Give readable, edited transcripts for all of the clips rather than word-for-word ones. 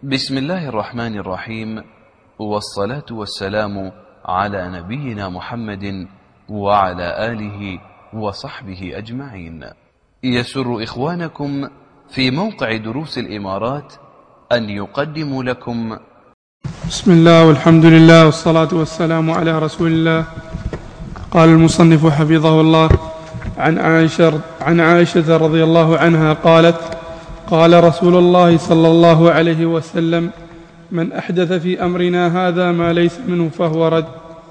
بسم الله الرحمن الرحيم، والصلاة والسلام على نبينا محمد وعلى آله وصحبه أجمعين. يسر إخوانكم في موقع دروس الإمارات أن يقدموا لكم بسم الله والحمد لله والصلاة والسلام على رسول الله. قال المصنف حفظه الله عن عائشة رضي الله عنها قالت: قال رسول الله صلى الله عليه وسلم: من أحدث في أمرنا هذا ما ليس منه فهو رد.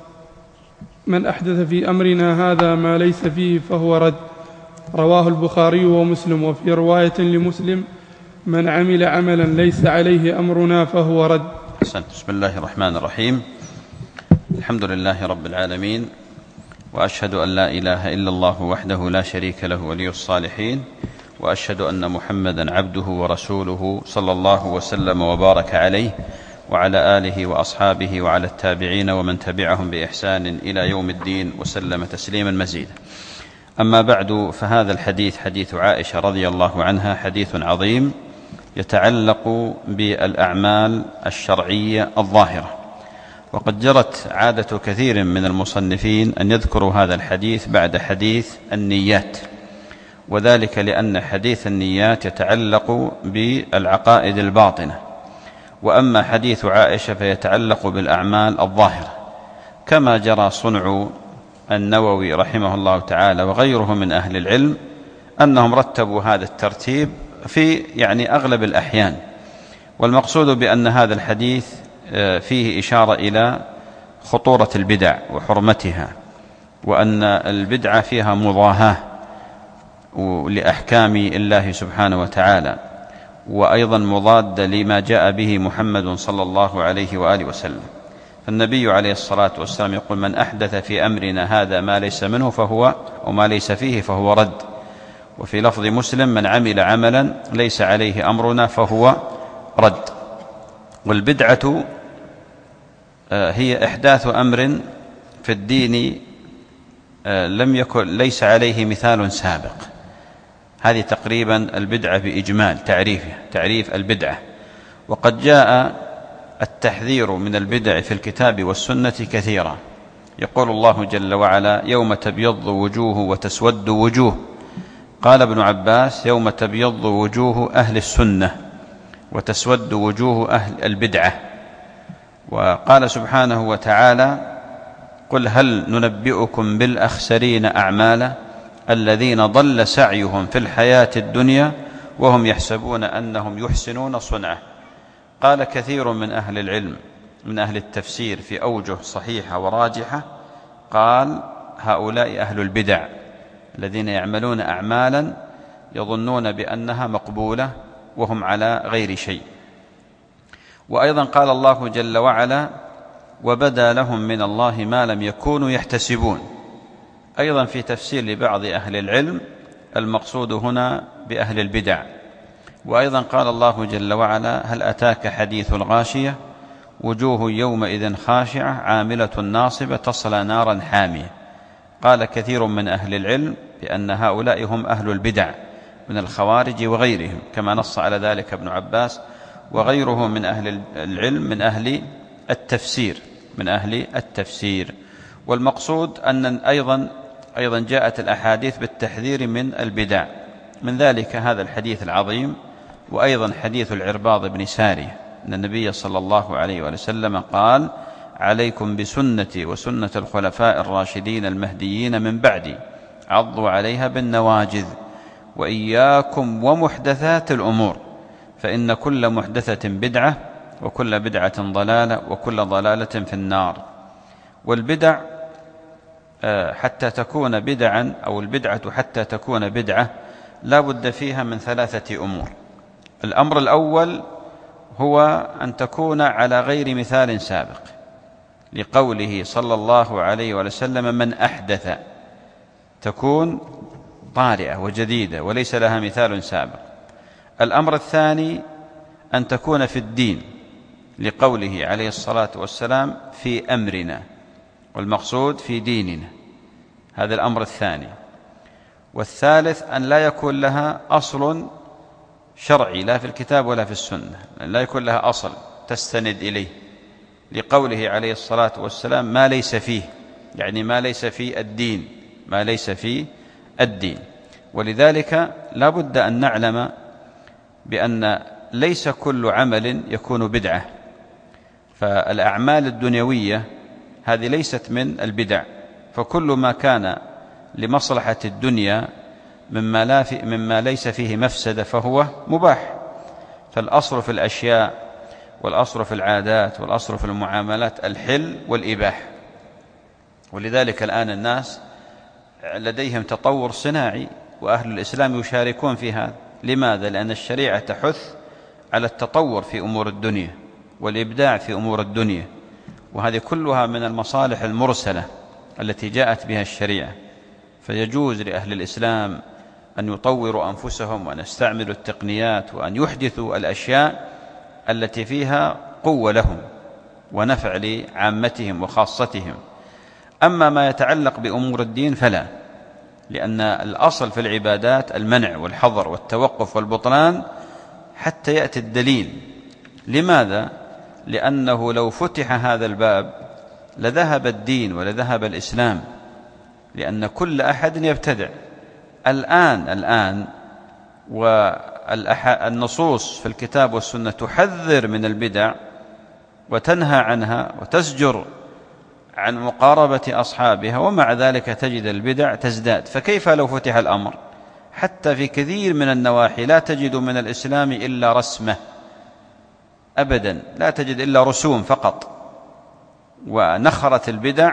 من أحدث في أمرنا هذا ما ليس فيه فهو رد. رواه البخاري ومسلم. وفي رواية لمسلم: من عمل عملا ليس عليه أمرنا فهو رد. بسم الله الرحمن الرحيم. الحمد لله رب العالمين، وأشهد أن لا إله إلا الله وحده لا شريك له ولي الصالحين، وأشهد أن محمدا عبده ورسوله صلى الله وسلم وبارك عليه وعلى آله وأصحابه وعلى التابعين ومن تبعهم بإحسان إلى يوم الدين وسلم تسليما مزيدا. أما بعد، فهذا الحديث حديث عائشة رضي الله عنها حديث عظيم يتعلق بالأعمال الشرعية الظاهرة، وقد جرت عادة كثير من المصنفين أن يذكروا هذا الحديث بعد حديث النيات، وذلك لأن حديث النيات يتعلق بالعقائد الباطنة، وأما حديث عائشة فيتعلق بالأعمال الظاهرة، كما جرى صنع النووي رحمه الله تعالى وغيره من أهل العلم أنهم رتبوا هذا الترتيب في أغلب الأحيان. والمقصود بأن هذا الحديث فيه إشارة إلى خطورة البدع وحرمتها، وأن البدعة فيها مضاهاة لأحكام الله سبحانه وتعالى، وأيضا مضاد لما جاء به محمد صلى الله عليه وآله وسلم. فالنبي عليه الصلاة والسلام يقول: من أحدث في أمرنا هذا ما ليس منه فهو وما ليس فيه فهو رد. وفي لفظ مسلم: من عمل عملا ليس عليه أمرنا فهو رد. والبدعة هي إحداث أمر في الدين ليس عليه مثال سابق. هذه تقريبا البدعة بإجمال تعريف البدعة. وقد جاء التحذير من البدع في الكتاب والسنة كثيرا. يقول الله جل وعلا: يوم تبيض وجوه وتسود وجوه. قال ابن عباس: يوم تبيض وجوه أهل السنة وتسود وجوه أهل البدعة. وقال سبحانه وتعالى: قل هل ننبئكم بالأخسرين أعمالا الذين ضل سعيهم في الحياة الدنيا وهم يحسبون أنهم يحسنون صنعا. قال كثير من أهل العلم من أهل التفسير في أوجه صحيحة وراجحة، قال: هؤلاء أهل البدع الذين يعملون أعمالا يظنون بأنها مقبولة وهم على غير شيء. وأيضا قال الله جل وعلا: وبدا لهم من الله ما لم يكونوا يحتسبون. أيضا في تفسير لبعض أهل العلم المقصود هنا بأهل البدع. وأيضا قال الله جل وعلا: هل أتاك حديث الغاشية وجوه يومئذ خاشعة عاملة ناصبة تصلى نارا حامية. قال كثير من أهل العلم بأن هؤلاء هم أهل البدع من الخوارج وغيرهم، كما نص على ذلك ابن عباس وغيره من أهل العلم من أهل التفسير. والمقصود أن أيضا جاءت الأحاديث بالتحذير من البدع، من ذلك هذا الحديث العظيم، وأيضا حديث العرباض بن سارية أن النبي صلى الله عليه وسلم قال: عليكم بسنتي وسنة الخلفاء الراشدين المهديين من بعدي، عضوا عليها بالنواجذ، وإياكم ومحدثات الأمور، فإن كل محدثة بدعة وكل بدعة ضلالة وكل ضلالة في النار. والبدع حتى تكون بدعا، أو البدعة حتى تكون بدعة، لا بد فيها من 3 أمور. الأمر الأول هو أن تكون على غير مثال سابق، لقوله صلى الله عليه وسلم: من أحدث، تكون طارئة وجديدة وليس لها مثال سابق. الأمر الثاني أن تكون في الدين، لقوله عليه الصلاة والسلام: في أمرنا، والمقصود في ديننا. هذا الأمر الثاني. والثالث أن لا يكون لها أصل شرعي لا في الكتاب ولا في السنة، لا يكون لها أصل تستند إليه، لقوله عليه الصلاة والسلام ما ليس فيه، يعني ما ليس في الدين، ما ليس في الدين. ولذلك لا بد أن نعلم بأن ليس كل عمل يكون بدعة، فالأعمال الدنيوية هذه ليست من البدع، فكل ما كان لمصلحة الدنيا مما ليس فيه مفسدة فهو مباح. فالأصل في الأشياء والأصل في العادات والأصل في المعاملات الحل والإباحة. ولذلك الآن الناس لديهم تطور صناعي، وأهل الإسلام يشاركون في هذا. لماذا؟ لأن الشريعة تحث على التطور في أمور الدنيا والإبداع في أمور الدنيا، وهذه كلها من المصالح المرسلة التي جاءت بها الشريعة. فيجوز لأهل الإسلام أن يطوروا أنفسهم وأن يستعملوا التقنيات وأن يحدثوا الأشياء التي فيها قوة لهم ونفع لعامتهم وخاصتهم. أما ما يتعلق بأمور الدين فلا، لأن الأصل في العبادات المنع والحظر والتوقف والبطلان حتى يأتي الدليل. لماذا؟ لأنه لو فتح هذا الباب لذهب الدين ولذهب الإسلام، لأن كل أحد يبتدع. الآن والنصوص في الكتاب والسنة تحذر من البدع وتنهى عنها وتزجر عن مقاربة أصحابها، ومع ذلك تجد البدع تزداد. فكيف لو فتح الأمر؟ حتى في كثير من النواحي لا تجد من الإسلام إلا رسمة، أبدا لا تجد إلا رسوم فقط، ونخرت البدع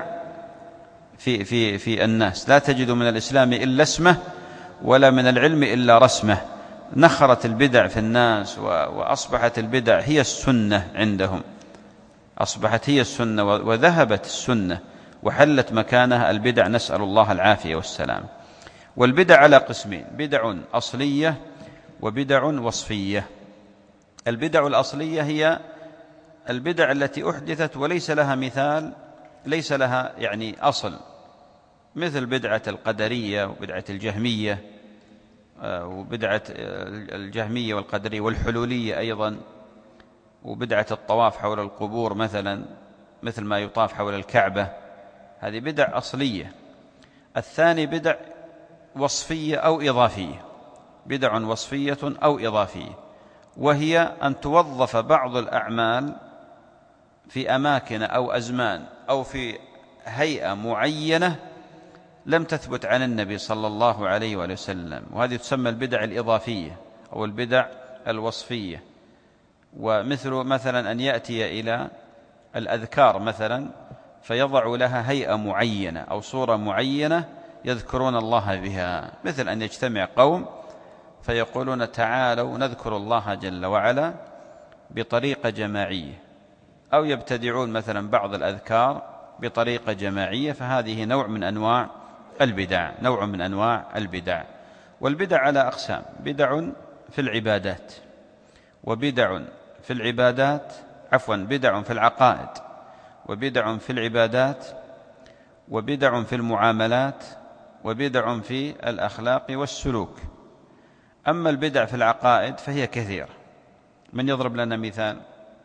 في الناس. لا تجد من الإسلام إلا اسمه، ولا من العلم إلا رسمه. نخرت البدع في الناس، وأصبحت البدع هي السنة عندهم، أصبحت هي السنة، وذهبت السنة وحلت مكانها البدع، نسأل الله العافية والسلام. والبدع على قسمين: بدع أصلية وبدع وصفية. البدع الأصلية هي البدع التي أحدثت وليس لها مثال، ليس لها يعني أصل، مثل بدعة القدرية وبدعة الجهمية، وبدعة الجهمية والقدرية والحلولية أيضا، وبدعة الطواف حول القبور مثلا، مثل ما يطاف حول الكعبة. هذه بدع أصلية. الثاني بدع وصفية أو إضافية، بدع وصفية أو إضافية، وهي أن توظف بعض الأعمال في أماكن أو أزمان أو في هيئة معينة لم تثبت عن النبي صلى الله عليه وآله وسلم، وهذه تسمى البدع الإضافية أو البدع الوصفية. ومثل مثلا أن يأتي إلى الأذكار مثلا فيضع لها هيئة معينة أو صورة معينة يذكرون الله بها، مثل أن يجتمع قوم فيقولون تعالوا نذكر الله جل وعلا بطريقة جماعية، أو يبتدعون مثلا بعض الأذكار بطريقة جماعية، فهذه نوع من أنواع البدع، نوع من أنواع البدع. والبدع على أقسام: بدع في العبادات، وبدع في العبادات بدع في العقائد، وبدع في العبادات، وبدع في المعاملات، وبدع في الأخلاق والسلوك. أما البدع في العقائد فهي كثيرة. من يضرب لنا مثال؟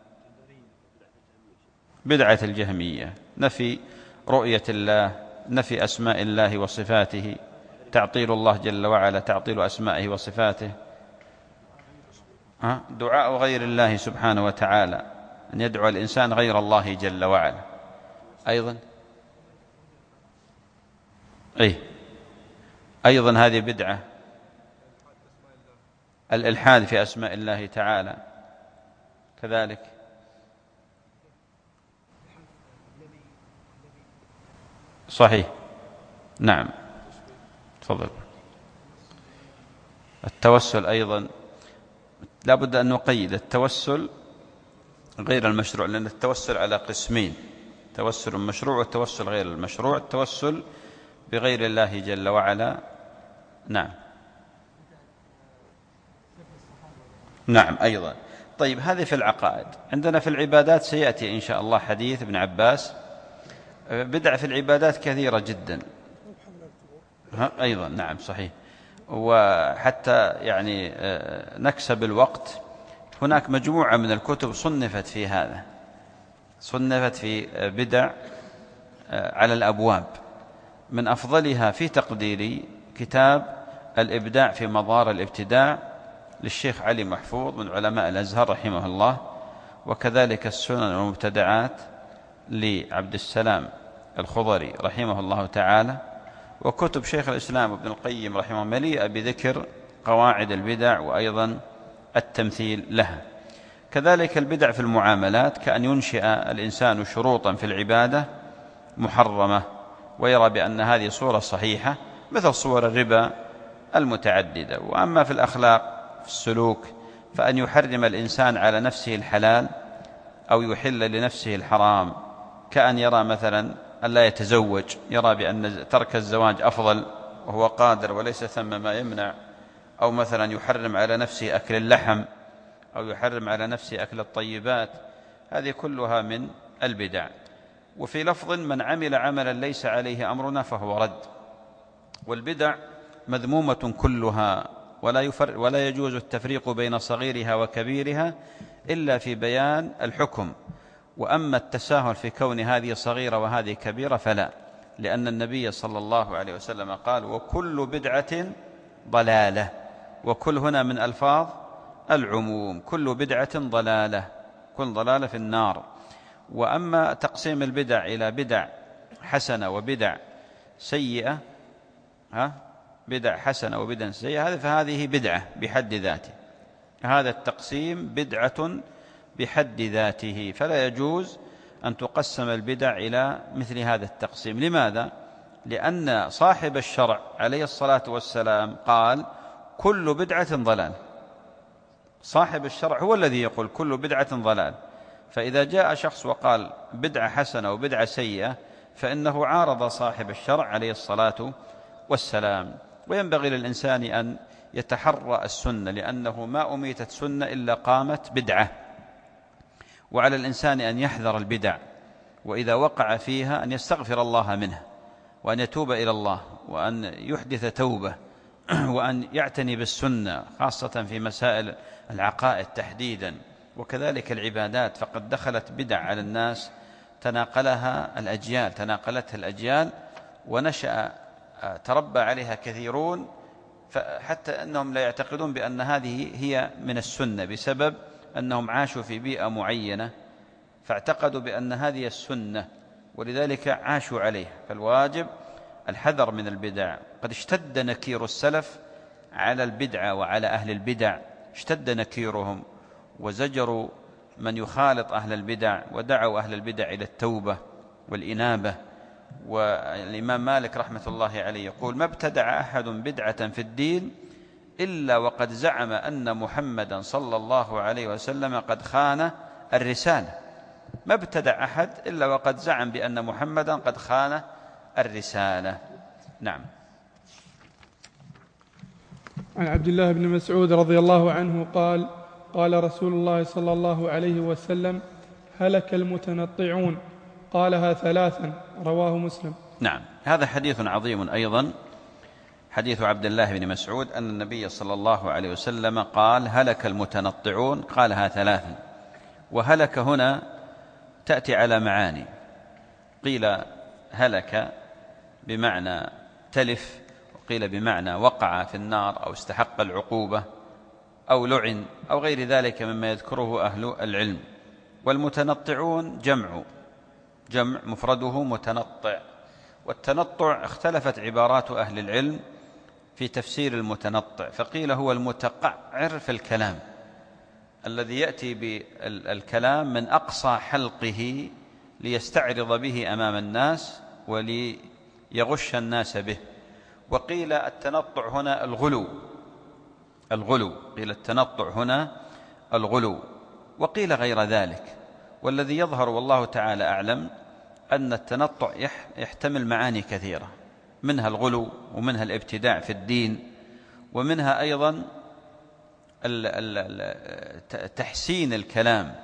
بدعة الجهمية، نفي رؤية الله، نفي أسماء الله وصفاته، تعطيل الله جل وعلا، تعطيل أسمائه وصفاته، دعاء غير الله سبحانه وتعالى، أن يدعو الإنسان غير الله جل وعلا. أيضا هذه بدعة. الإلحاد في أسماء الله تعالى كذلك. صحيح، نعم، تفضل. التوسل أيضا لا بد أن نقيد التوسل غير المشروع، لأن التوسل على قسمين: توسل مشروع والتوسل غير المشروع. التوسل بغير الله جل وعلا، نعم نعم أيضا. طيب، هذه في العقائد. عندنا في العبادات سيأتي إن شاء الله حديث ابن عباس. بدع في العبادات كثيرة جدا أيضا، نعم صحيح. وحتى يعني نكسب الوقت، هناك مجموعة من الكتب صنفت في هذا، صنفت في بدع على الأبواب. من أفضلها في تقديري كتاب الإبداع في مظاهر الابتداع للشيخ علي محفوظ من علماء الأزهر رحمه الله، وكذلك السنن والمبتدعات لعبد السلام الخضري رحمه الله تعالى، وكتب شيخ الإسلام ابن القيم رحمه مليئة بذكر قواعد البدع وأيضا التمثيل لها. كذلك البدع في المعاملات، كأن ينشئ الإنسان شروطا في العبادة محرمة ويرى بأن هذه صورة صحيحة، مثل صور الربا المتعددة. وأما في الأخلاق في السلوك، فأن يحرم الإنسان على نفسه الحلال أو يحل لنفسه الحرام، كأن يرى مثلا أن لا يتزوج، يرى بأن ترك الزواج أفضل وهو قادر وليس ثم ما يمنع، أو مثلا يحرم على نفسه أكل اللحم أو يحرم على نفسه أكل الطيبات. هذه كلها من البدع. وفي لفظ: من عمل عملا ليس عليه أمرنا فهو رد. والبدع مذمومة كلها، ولا يجوز التفريق بين صغيرها وكبيرها إلا في بيان الحكم. وأما التساهل في كون هذه صغيرة وهذه كبيرة فلا، لأن النبي صلى الله عليه وسلم قال: وكل بدعة ضلالة. وكل هنا من ألفاظ العموم، كل بدعة ضلالة، كل ضلالة في النار. وأما تقسيم البدع إلى بدع حسنة وبدع سيئة، بدع حسنة وبدع سيئة، فهذه بدعة بحد ذاته. هذا التقسيم بدعة بحد ذاته، فلا يجوز أن تقسم البدع إلى مثل هذا التقسيم. لماذا؟ لأن صاحب الشرع عليه الصلاة والسلام قال: كل بدعة ضلال. صاحب الشرع هو الذي يقول كل بدعة ضلال. فإذا جاء شخص وقال بدعة حسنة وبدعة سيئة، فإنه عارض صاحب الشرع عليه الصلاة والسلام. وينبغي للإنسان أن يتحرى السنة، لأنه ما أميتت سنة إلا قامت بدعة. وعلى الإنسان أن يحذر البدع، وإذا وقع فيها أن يستغفر الله منها، وأن يتوب إلى الله، وأن يحدث توبة، وأن يعتني بالسنة خاصة في مسائل العقائد تحديدا، وكذلك العبادات. فقد دخلت بدع على الناس تناقلتها الأجيال ونشأ تربى عليها كثيرون، حتى أنهم لا يعتقدون بأن هذه هي من السنة، بسبب أنهم عاشوا في بيئة معينة فاعتقدوا بأن هذه السنة، ولذلك عاشوا عليه. فالواجب الحذر من البدع. قد اشتد نكير السلف على البدعة وعلى أهل البدع، اشتد نكيرهم وزجروا من يخالط أهل البدع، ودعوا أهل البدع إلى التوبة والإنابة. والإمام مالك رحمة الله عليه يقول: ما ابتدع أحد بدعة في الدين إلا وقد زعم أن محمدا صلى الله عليه وسلم قد خان الرسالة. ما ابتدع أحد إلا وقد زعم بأن محمدا قد خان الرسالة. نعم. عن عبد الله بن مسعود رضي الله عنه قال: قال رسول الله صلى الله عليه وسلم: هلك المتنطعون. قالها ثلاثا. رواه مسلم. نعم. هذا حديث عظيم أيضا، حديث عبد الله بن مسعود أن النبي صلى الله عليه وسلم قال: هلك المتنطعون. قالها ثلاثا. وهلك هنا تأتي على معاني. قيل هلك بمعنى تلف، وقيل بمعنى وقع في النار أو استحق العقوبة أو لعن أو غير ذلك مما يذكره أهل العلم. والمتنطعون جمع مفرده متنطع. والتنطع اختلفت عبارات أهل العلم في تفسير المتنطع، فقيل هو المتقعر في الكلام، الذي يأتي بالكلام من أقصى حلقه ليستعرض به أمام الناس وليغش الناس به. وقيل التنطع هنا الغلو، قيل التنطع هنا الغلو، وقيل غير ذلك. والذي يظهر والله تعالى أعلم أن التنطع يحتمل معاني كثيرة، منها الغلو، ومنها الابتداع في الدين، ومنها أيضا تحسين الكلام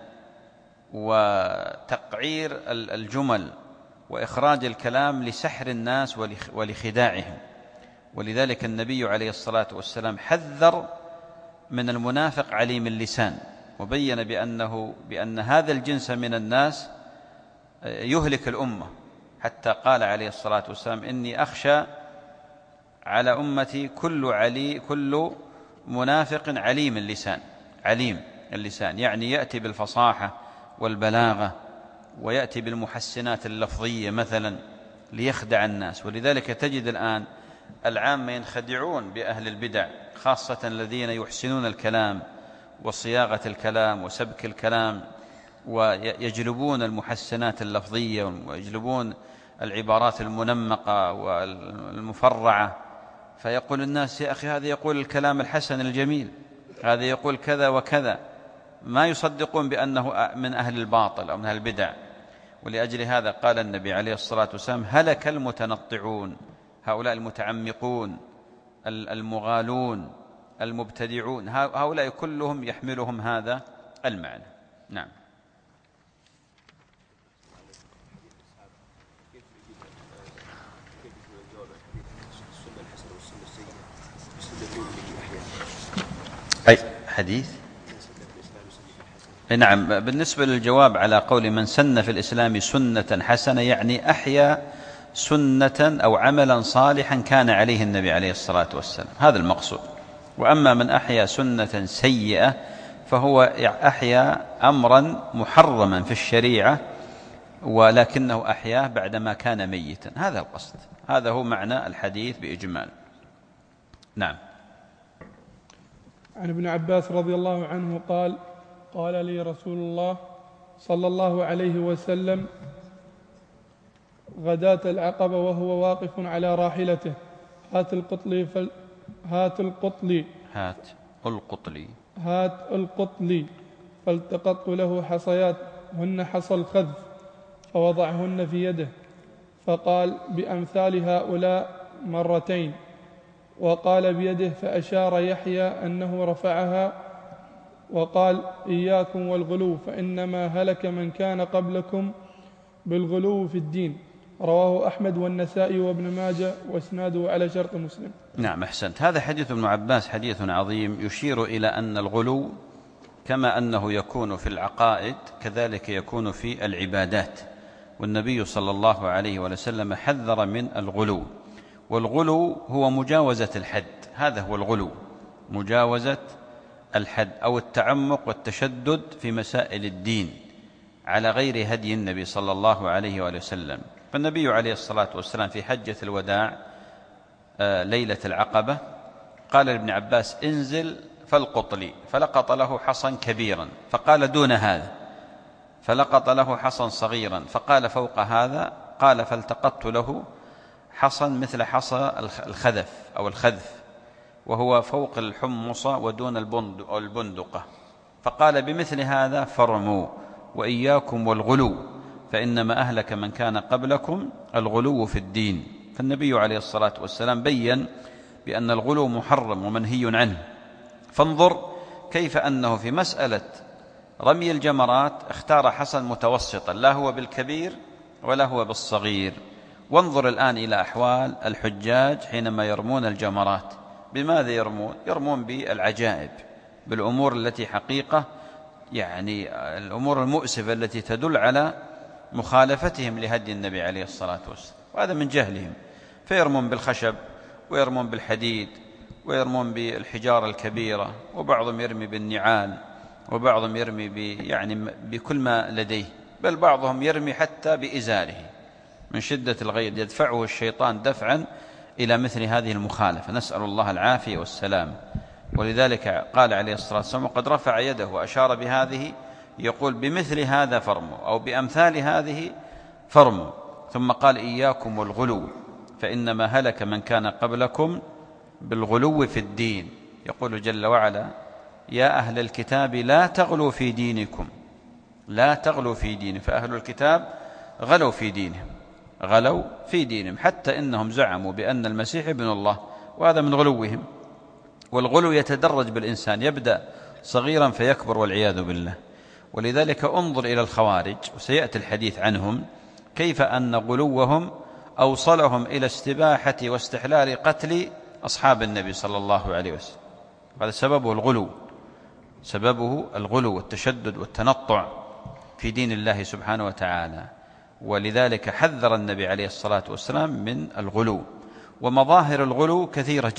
وتقعير الجمل وإخراج الكلام لسحر الناس ولخداعهم. ولذلك النبي عليه الصلاة والسلام حذر من المنافق عليم اللسان، وبين بأن هذا الجنس من الناس يهلك الأمة، حتى قال عليه الصلاة والسلام: إني أخشى على أمتي كل منافق عليم اللسان. عليم اللسان يعني يأتي بالفصاحة والبلاغة، ويأتي بالمحسنات اللفظية مثلا ليخدع الناس. ولذلك تجد الآن العامة ينخدعون بأهل البدع، خاصة الذين يحسنون الكلام وصياغة الكلام وسبك الكلام، ويجلبون المحسنات اللفظية ويجلبون العبارات المنمقة والمفرعة، فيقول الناس: يا أخي هذا يقول الكلام الحسن الجميل، هذا يقول كذا وكذا، ما يصدقون بأنه من أهل الباطل أو من أهل البدع. ولأجل هذا قال النبي عليه الصلاة والسلام: هلك المتنطعون، هؤلاء المتعمقون المغالون المبتدعون، هؤلاء كلهم يحملهم هذا المعنى. نعم. أي حديث؟ نعم. بالنسبة للجواب على قول من سن في الإسلام سنة حسنة، يعني أحيا سنة أو عملا صالحا كان عليه النبي عليه الصلاة والسلام، هذا المقصود. وأما من أحيا سنة سيئة فهو أحيا أمرا محرما في الشريعة، ولكنه أحياه بعدما كان ميتا، هذا القصد، هذا هو معنى الحديث بإجمال. نعم. عن ابن عباس رضي الله عنه قال: قال لي رسول الله صلى الله عليه وسلم غداة العقبة وهو واقف على راحلته: هات القطل فالتقطت له حصيات هن حصى الخذف فوضعهن في يده، فقال: بأمثال هؤلاء مرتين، وقال بيده فأشار يحيى أنه رفعها، وقال: إياكم والغلو فإنما هلك من كان قبلكم بالغلو في الدين. رواه أحمد والنسائي وابن ماجه واسناده على شرط مسلم. نعم، أحسنت. هذا حديث ابن عباس حديث عظيم يشير إلى أن الغلو كما أنه يكون في العقائد كذلك يكون في العبادات، والنبي صلى الله عليه وسلم حذر من الغلو. والغلو هو مجاوزة الحد، هذا هو الغلو، مجاوزة الحد أو التعمق والتشدد في مسائل الدين على غير هدي النبي صلى الله عليه وسلم. فالنبي عليه الصلاة والسلام في حجة الوداع ليلة العقبة قال لابن عباس: انزل فالقطلي، فلقط له حصا كبيرا، فقال: دون هذا، فلقط له حصا صغيرا، فقال: فوق هذا، قال: فالتقطت له حصا مثل حصى الخذف أو الخذف، وهو فوق الحمصة ودون البندقة، فقال: بمثل هذا فرموا، وإياكم والغلو فإنما أهلك من كان قبلكم الغلو في الدين. فالنبي عليه الصلاة والسلام بيّن بأن الغلو محرم ومنهي عنه. فانظر كيف أنه في مسألة رمي الجمرات اختار حصا متوسطا، لا هو بالكبير ولا هو بالصغير. وانظر الآن إلى أحوال الحجاج حينما يرمون الجمرات، بماذا يرمون؟ يرمون بالعجائب، بالأمور التي حقيقة يعني الأمور المؤسفة التي تدل على مخالفتهم لهدي النبي عليه الصلاة والسلام، وهذا من جهلهم. فيرمون بالخشب ويرمون بالحديد ويرمون بالحجارة الكبيرة، وبعضهم يرمي بالنعال، وبعضهم يرمي بكل ما لديه، بل بعضهم يرمي حتى بإزاره من شدة الغيظ، يدفعه الشيطان دفعا إلى مثل هذه المخالفة، نسأل الله العافية والسلام. ولذلك قال عليه الصلاة والسلام: وقد رفع يده وأشار بهذه، يقول: بمثل هذا فرموا، أو بأمثال هذه فرموا. ثم قال: إياكم والغلو فإنما هلك من كان قبلكم بالغلو في الدين. يقول جل وعلا: يا أهل الكتاب لا تغلوا في دينكم، لا تغلوا في دينكم. فأهل الكتاب غلوا في دينهم، غلوا في دينهم، حتى إنهم زعموا بأن المسيح ابن الله، وهذا من غلوهم. والغلو يتدرج بالإنسان، يبدأ صغيرا فيكبر والعياذ بالله. ولذلك انظر إلى الخوارج، وسيأتي الحديث عنهم، كيف أن غلوهم أوصلهم إلى استباحة واستحلال قتل أصحاب النبي صلى الله عليه وسلم. هذا سببه الغلو والتشدد والتنطع في دين الله سبحانه وتعالى، ولذلك حذر النبي عليه الصلاة والسلام من الغلو. ومظاهر الغلو كثيرة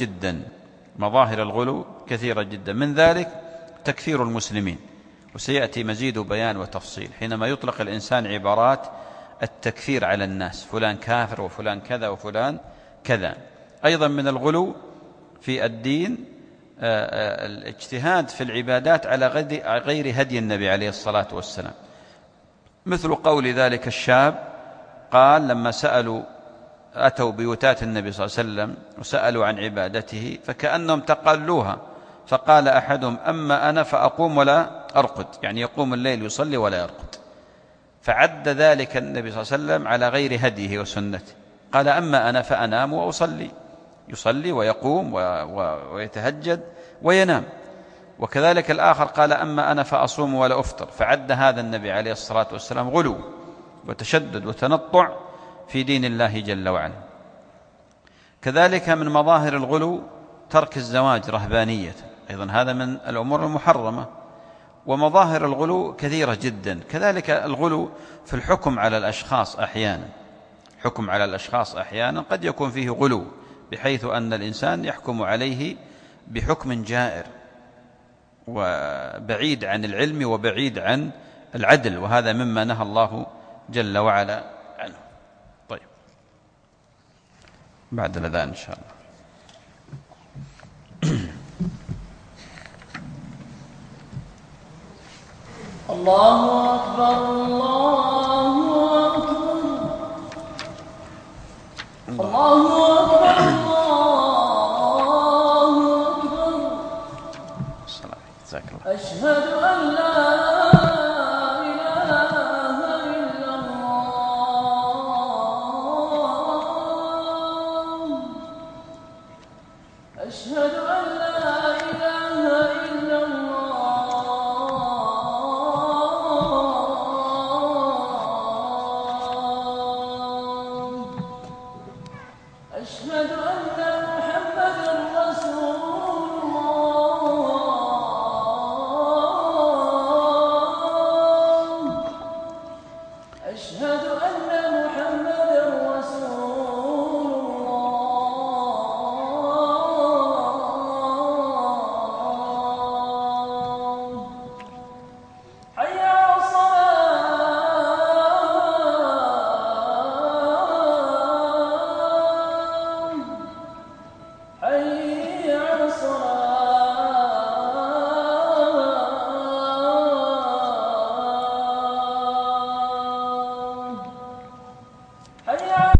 جدا، من ذلك تكفير المسلمين، وسيأتي مزيد بيان وتفصيل حينما يطلق الإنسان عبارات التكفير على الناس، فلان كافر وفلان كذا وفلان كذا. أيضا من الغلو في الدين الاجتهاد في العبادات على غير هدي النبي عليه الصلاة والسلام، مثل قول ذلك الشاب قال لما أتوا بيوتات النبي صلى الله عليه وسلم وسألوا عن عبادته فكأنهم تقلوها، فقال أحدهم أما أنا فأقوم ولا أرقد، يعني يقوم الليل يصلي ولا يرقد، فعد ذلك النبي صلى الله عليه وسلم على غير هديه وسنته. قال أما أنا فأنام وأصلي، يصلي ويقوم ويتهجد وينام. وكذلك الآخر قال أما أنا فأصوم ولا أفطر، فعد هذا النبي عليه الصلاة والسلام غلو وتشدد وتنطع في دين الله جل وعلا. كذلك من مظاهر الغلو ترك الزواج رهبانية، أيضا هذا من الأمور المحرمة. ومظاهر الغلو كثيرة جدا. كذلك الغلو في الحكم على الأشخاص أحيانا قد يكون فيه غلو، بحيث أن الإنسان يحكم عليه بحكم جائر وبعيد عن العلم وبعيد عن العدل، وهذا مما نهى الله جل وعلا عنه. طيب، بعد الأذان إن شاء الله. الله أكبر الله أكبر الله أكبر الله أكبر. أشهد أن لا إله إلا الله. أشهد أن لا إله إلا الله. أشهد أن محمدًا رسول الله. أشهد أن محمدًا رسول الله. حي على الصلاة. حي على الصلاة. حي على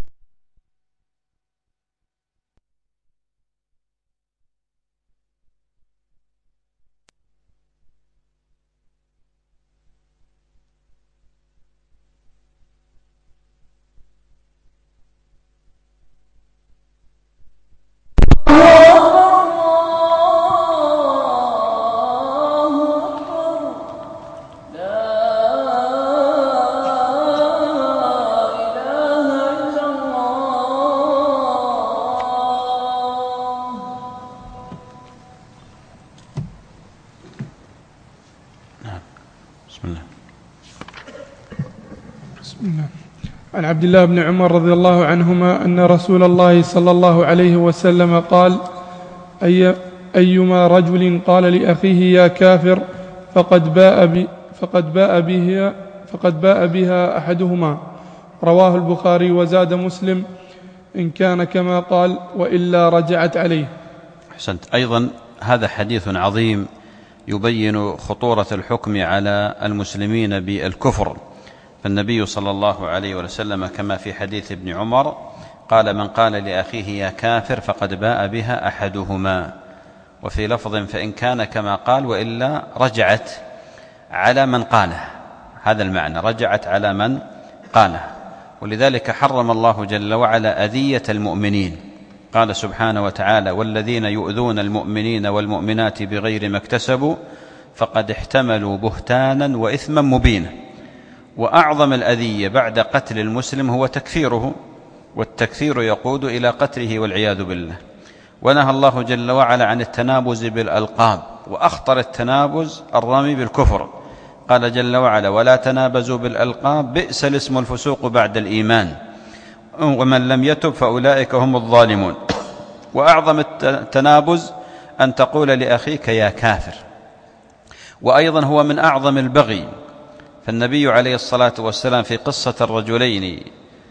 عن عبد الله بن عمر رضي الله عنهما أن رسول الله صلى الله عليه وسلم قال: أيما رجل قال لأخيه يا كافر فقد باء بها أحدهما. رواه البخاري. وزاد مسلم: إن كان كما قال وإلا رجعت عليه. أحسنت. أيضا هذا حديث عظيم يبين خطورة الحكم على المسلمين بالكفر. فالنبي صلى الله عليه وسلم كما في حديث ابن عمر قال: من قال لأخيه يا كافر فقد باء بها أحدهما. وفي لفظ: فإن كان كما قال وإلا رجعت على من قاله. هذا المعنى، رجعت على من قاله. ولذلك حرم الله جل وعلا أذية المؤمنين. قال سبحانه وتعالى: والذين يؤذون المؤمنين والمؤمنات بغير ما اكتسبوا فقد احتملوا بهتانا وإثما مبينا. وأعظم الأذية بعد قتل المسلم هو تكفيره، والتكفير يقود إلى قتله والعياذ بالله. ونهى الله جل وعلا عن التنابز بالألقاب، وأخطر التنابز الرمي بالكفر. قال جل وعلا: ولا تنابزوا بالألقاب بئس الاسم الفسوق بعد الإيمان ومن لم يتب فأولئك هم الظالمون. وأعظم التنابز أن تقول لأخيك يا كافر، وأيضا هو من أعظم البغي. فالنبي عليه الصلاة والسلام في قصة الرجلين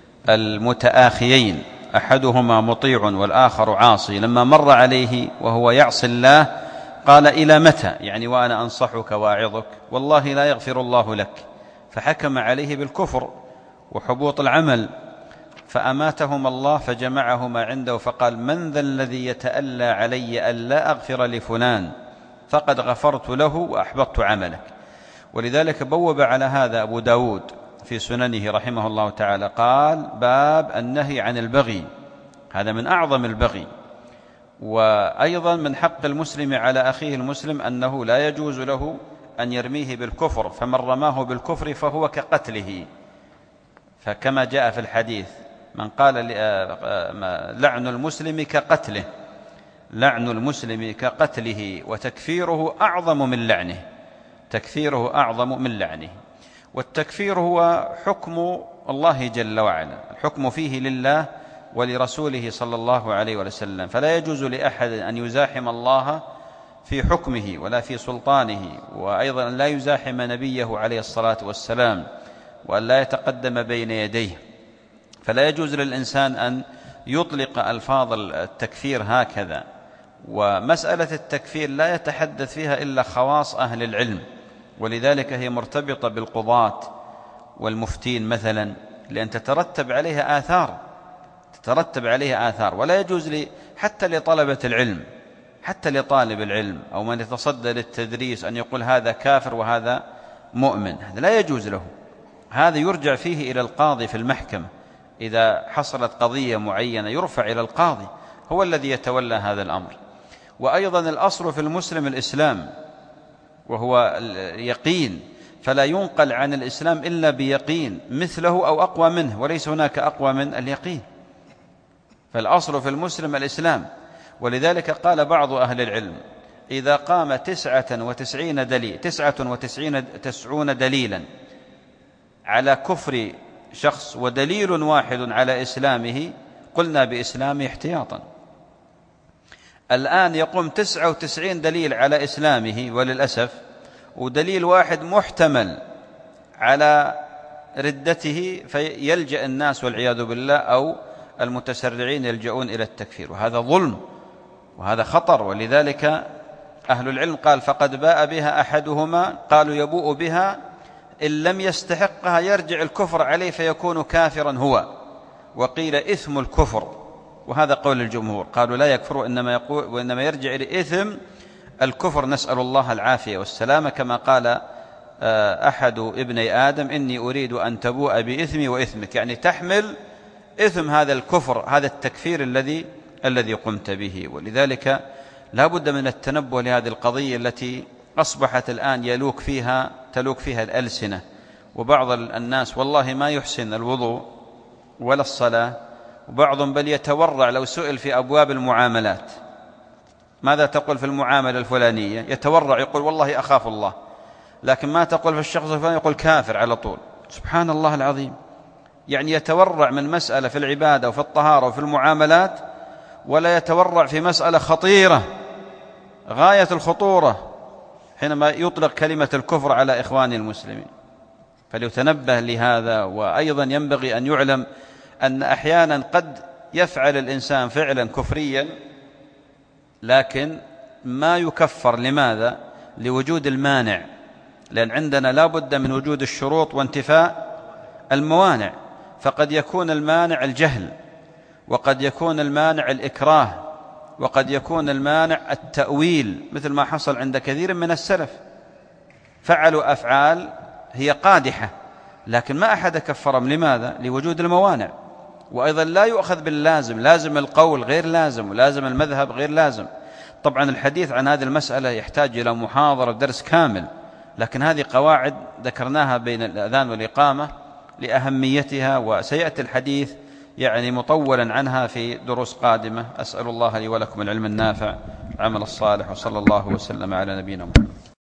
المتآخيين أحدهما مطيع والآخر عاصي، لما مر عليه وهو يعصي الله قال: إلى متى؟ يعني وأنا أنصحك واعظك، والله لا يغفر الله لك. فحكم عليه بالكفر وحبوط العمل، فأماتهما الله فجمعهما عنده فقال: من ذا الذي يتألى علي ألا أغفر لفلان؟ فقد غفرت له وأحبطت عملك. ولذلك بوب على هذا أبو داود في سننه رحمه الله تعالى، قال: باب النهي عن البغي، هذا من أعظم البغي. وأيضا من حق المسلم على أخيه المسلم أنه لا يجوز له أن يرميه بالكفر، فمن رماه بالكفر فهو كقتله. فكما جاء في الحديث: من قال لعن المسلم كقتله، لعن المسلم كقتله، وتكفيره أعظم من لعنه، تكفيره أعظم من لعنه. والتكفير هو حكم الله جل وعلا، الحكم فيه لله ولرسوله صلى الله عليه وسلم، فلا يجوز لأحد أن يزاحم الله في حكمه ولا في سلطانه، وأيضا لا يزاحم نبيه عليه الصلاة والسلام، وأن لا يتقدم بين يديه. فلا يجوز للإنسان أن يطلق ألفاظ التكفير هكذا. ومسألة التكفير لا يتحدث فيها إلا خواص أهل العلم، ولذلك هي مرتبطة بالقضاة والمفتين مثلا، لأن تترتب عليها آثار، تترتب عليها آثار. ولا يجوز حتى لطلبة العلم، حتى لطالب العلم أو من يتصدى للتدريس أن يقول هذا كافر وهذا مؤمن، هذا لا يجوز له. هذا يرجع فيه إلى القاضي في المحكمة، إذا حصلت قضية معينة يرفع إلى القاضي، هو الذي يتولى هذا الأمر. وأيضا الأصل في المسلم الإسلام، وهو اليقين، فلا ينقل عن الإسلام إلا بيقين مثله أو أقوى منه، وليس هناك أقوى من اليقين. فالأصل في المسلم الإسلام. ولذلك قال بعض أهل العلم: إذا قام 99 دليلا على كفر شخص ودليل واحد على إسلامه قلنا بإسلامه احتياطا. الآن يقوم 99 دليل على إسلامه وللأسف، ودليل واحد محتمل على ردته، فيلجأ الناس والعياذ بالله أو المتسرعين يلجؤون إلى التكفير، وهذا ظلم وهذا خطر. ولذلك أهل العلم قال: فقد باء بها أحدهما، قالوا يبوء بها إن لم يستحقها يرجع الكفر عليه فيكون كافرا هو، وقيل إثم الكفر، وهذا قول الجمهور، قالوا لا يكفر وإنما يرجع إلى إثم الكفر، نسأل الله العافية والسلامة، كما قال أحد ابني آدم: إني أريد أن تبوء بإثمي وإثمك، يعني تحمل إثم هذا الكفر، هذا التكفير الذي قمت به. ولذلك لا بد من التنبه لهذه القضية التي أصبحت الآن تلوك فيها الألسنة، وبعض الناس والله ما يحسن الوضوء ولا الصلاة، وبعضهم بل يتورع لو سئل في أبواب المعاملات: ماذا تقول في المعاملة الفلانية؟ يتورع يقول والله أخاف الله، لكن ما تقول في الشخص الفلاني يقول كافر على طول. سبحان الله العظيم، يعني يتورع من مسألة في العبادة وفي الطهارة وفي المعاملات، ولا يتورع في مسألة خطيرة غاية الخطورة حينما يطلق كلمة الكفر على إخوان المسلمين. فليتنبه لهذا. وأيضا ينبغي أن يعلم أن أحيانا قد يفعل الإنسان فعلا كفريا لكن ما يكفر. لماذا؟ لوجود المانع، لأن عندنا لا بد من وجود الشروط وانتفاء الموانع. فقد يكون المانع الجهل، وقد يكون المانع الإكراه، وقد يكون المانع التأويل، مثل ما حصل عند كثير من السلف، فعلوا أفعال هي قادحة لكن ما أحد كفرهم. لماذا؟ لوجود الموانع. وأيضا لا يؤخذ باللازم، لازم القول غير لازم، ولازم المذهب غير لازم. طبعا الحديث عن هذه المسألة يحتاج إلى محاضرة درس كامل، لكن هذه قواعد ذكرناها بين الأذان والإقامة لأهميتها، وسيأتي الحديث يعني مطولا عنها في دروس قادمة. أسأل الله لي ولكم العلم النافع، العمل الصالح، وصلى الله وسلم على نبينا محمد.